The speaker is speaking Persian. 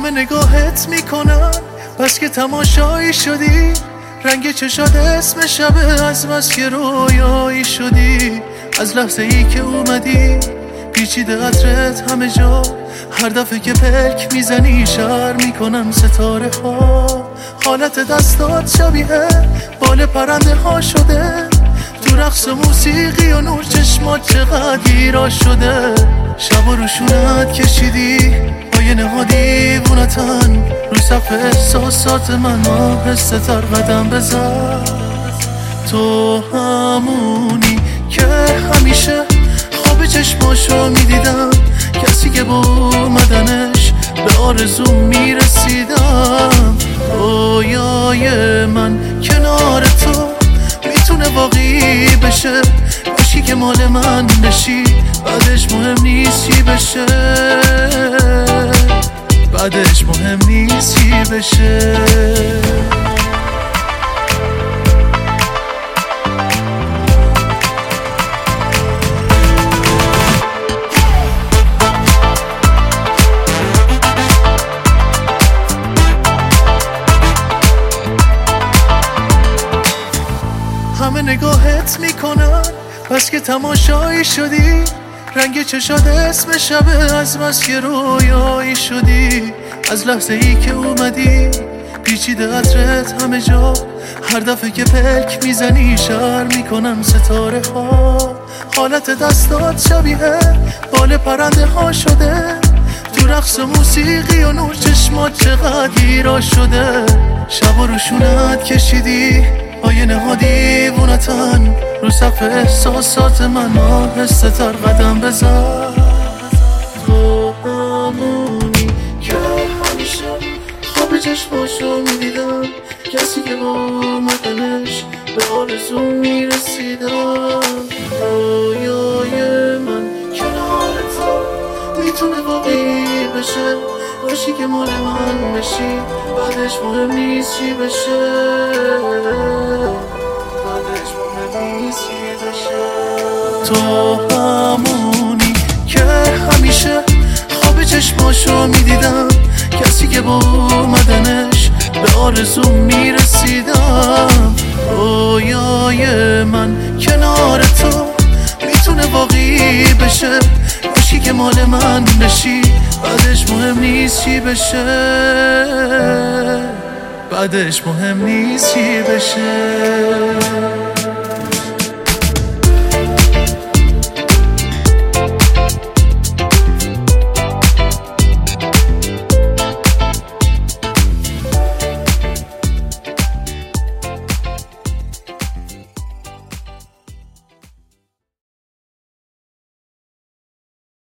همه نگاهت میکنن بس که تماشایی شدی، رنگ چشات اسم شبه از بس که رویایی شدی. از لحظه ای که اومدی پیچیده عطرت همه جا، هر دفعه که پلک میزنی شر میکنم ستاره ها. حالت دستات شبیه بال پرنده ها شده، تو رقص موسیقی و نور چشمات چقدر گیرا شده. شب و روشونت کشیدی آینه ها دیوونتن، روی سقف احساسات من آهسته قدم بزن. تو همونی که همیشه خواب چشماشو میدیدم، کسی که با اومدنش به آرزوم میرسیدم. رویای من کنار تو میتونه واقعی بشه، باشی که مال من بشی، بعدش مهم نیست چی بشه، بعدش مهم نیست چی بشه. همه نگاهت میکنن بس که تماشایی شدی، رنگ چشات اسم شبه از بس که رویایی شدی. از لحظه ای که اومدی پیچیده عطرت همه جا، هر دفعه که پلک میزنی شر میکنم ستاره ها. حالت دستات شبیه بال پرنده ها شده، تو رقص موسیقی و نور چشمات چقدر گیرا شده. شب و روشونت کشیدی آینه ها دیوونتن، رو سقف احساسات من آهسته تر قدم بزن. تو همونی که همیشه خواب چشماشو میدیدم، کسی که با اومدنش به آرزو میرسیدم. رویای من کنار تو میتونه واقعی بشه، باشی که مال من بشی، بعدش مهم نیست چی بشه، بعدش مهم نیست چی بشه. تو همونی که همیشه خواب چشماشو میدیدم، کسی که با اومدنش به آرزوم میرسیدم. رویای من کنار تو میتونه واقعی بشه، باشی که مال من بشی، بعدش مهم نیست چی بشه، بعدش مهم نیست چی بشه.